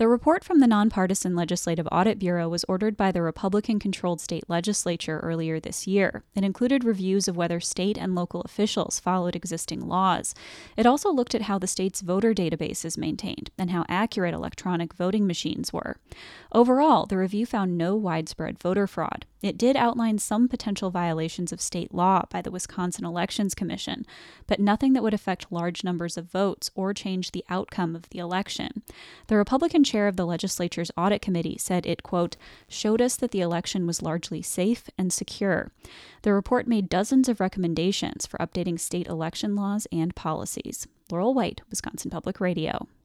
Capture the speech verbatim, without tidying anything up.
The report from the Nonpartisan Legislative Audit Bureau was ordered by the Republican-controlled state legislature earlier this year. It included reviews of whether state and local officials followed existing laws. It also looked at how the state's voter database is maintained and how accurate electronic voting machines were. Overall, the review found no widespread voter fraud. It did outline some potential violations of state law by the Wisconsin Elections Commission, but nothing that would affect large numbers of votes or change the outcome of the election. The Republican chair of the legislature's audit committee said it, quote, showed us that the election was largely safe and secure. The report made dozens of recommendations for updating state election laws and policies. Laurel White, Wisconsin Public Radio.